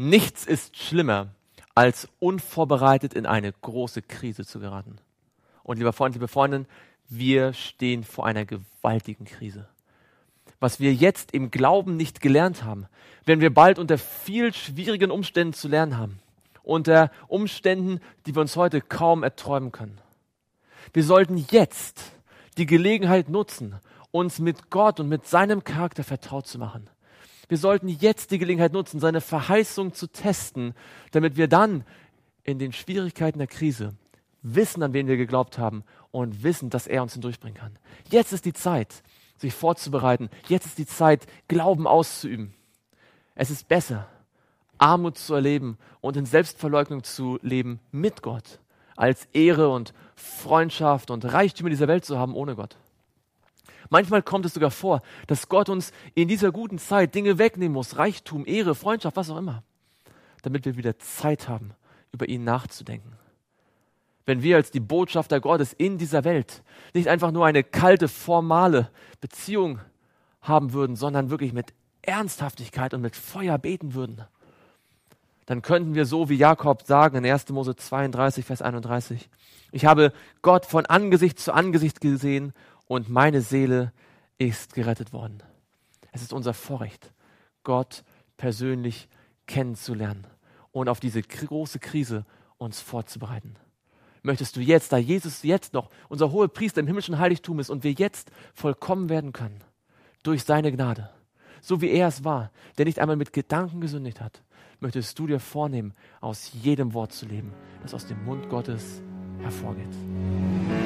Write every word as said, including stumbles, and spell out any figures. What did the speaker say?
Nichts ist schlimmer, als unvorbereitet in eine große Krise zu geraten. Und lieber Freund, liebe Freundin, wir stehen vor einer gewaltigen Krise. Was wir jetzt im Glauben nicht gelernt haben, werden wir bald unter viel schwierigen Umständen zu lernen haben. Unter Umständen, die wir uns heute kaum erträumen können. Wir sollten jetzt die Gelegenheit nutzen, uns mit Gott und mit seinem Charakter vertraut zu machen. Wir sollten jetzt die Gelegenheit nutzen, seine Verheißung zu testen, damit wir dann in den Schwierigkeiten der Krise wissen, an wen wir geglaubt haben und wissen, dass er uns hindurchbringen kann. Jetzt ist die Zeit, sich vorzubereiten. Jetzt ist die Zeit, Glauben auszuüben. Es ist besser, Armut zu erleben und in Selbstverleugnung zu leben mit Gott, als Ehre und Freundschaft und Reichtümer dieser Welt zu haben ohne Gott. Manchmal kommt es sogar vor, dass Gott uns in dieser guten Zeit Dinge wegnehmen muss, Reichtum, Ehre, Freundschaft, was auch immer, damit wir wieder Zeit haben, über ihn nachzudenken. Wenn wir als die Botschafter Gottes in dieser Welt nicht einfach nur eine kalte, formale Beziehung haben würden, sondern wirklich mit Ernsthaftigkeit und mit Feuer beten würden, dann könnten wir so wie Jakob sagen in erster Mose zweiunddreißig, Vers einunddreißig, ich habe Gott von Angesicht zu Angesicht gesehen und meine Seele ist gerettet worden. Es ist unser Vorrecht, Gott persönlich kennenzulernen und auf diese große Krise uns vorzubereiten. Möchtest du jetzt, da Jesus jetzt noch unser hoher Priester im himmlischen Heiligtum ist und wir jetzt vollkommen werden können, durch seine Gnade, so wie er es war, der nicht einmal mit Gedanken gesündigt hat, möchtest du dir vornehmen, aus jedem Wort zu leben, das aus dem Mund Gottes hervorgeht.